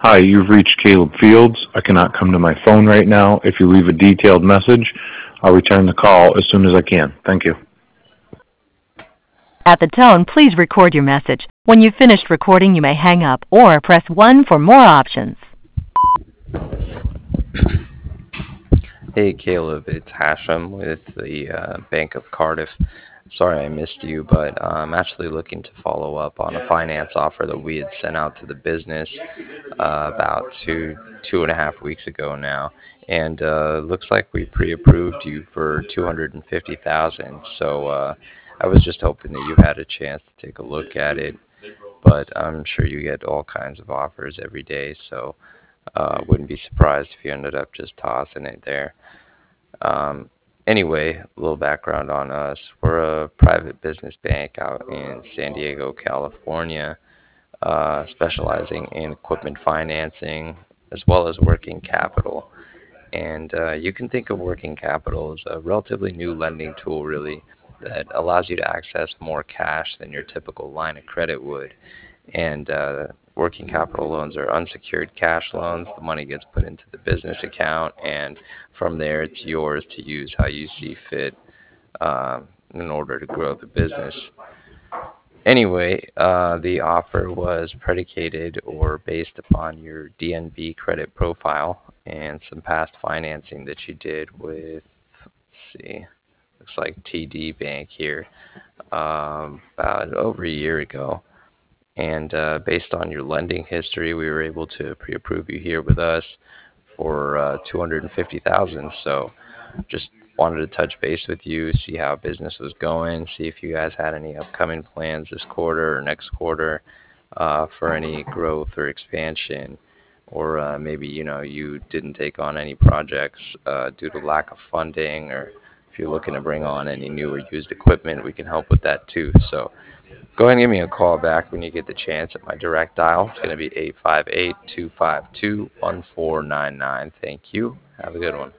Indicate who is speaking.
Speaker 1: Hi, you've reached Caleb Fields. I cannot come to my phone right now. If you leave a detailed message, I'll return the call as soon as I can. Thank you.
Speaker 2: At the tone, please record your message. When you've finished recording, you may hang up or press 1 for more options.
Speaker 3: Hey Caleb, it's Hashem with the Bank of Cardiff. Sorry I missed you, but I'm actually looking to follow up on a finance offer that we had sent out to the business about two and a half weeks ago now, and looks like we pre-approved you for 250,000. So I was just hoping that you had a chance to take a look at it, but I'm sure you get all kinds of offers every day, so wouldn't be surprised if you ended up just tossing it there. Anyway, a little background on us. We're a private business bank out in San Diego, California, specializing in equipment financing as well as working capital. And you can think of working capital as a relatively new lending tool, really, that allows you to access more cash than your typical line of credit would. And working capital loans are unsecured cash loans. The money gets put into the business account, and from there, it's yours to use how you see fit in order to grow the business. Anyway, the offer was predicated or based upon your DNB credit profile and some past financing that you did with, let's see, looks like TD Bank here about over a year ago. And based on your lending history, we were able to pre-approve you here with us for 250,000. So just wanted to touch base with you, see how business was going, see if you guys had any upcoming plans this quarter or next quarter for any growth or expansion, or maybe you didn't take on any projects due to lack of funding, or if you're looking to bring on any new or used equipment, we can help with that too. So go ahead and give me a call back when you get the chance at my direct dial. It's going to be 858-252-1499. Thank you. Have a good one.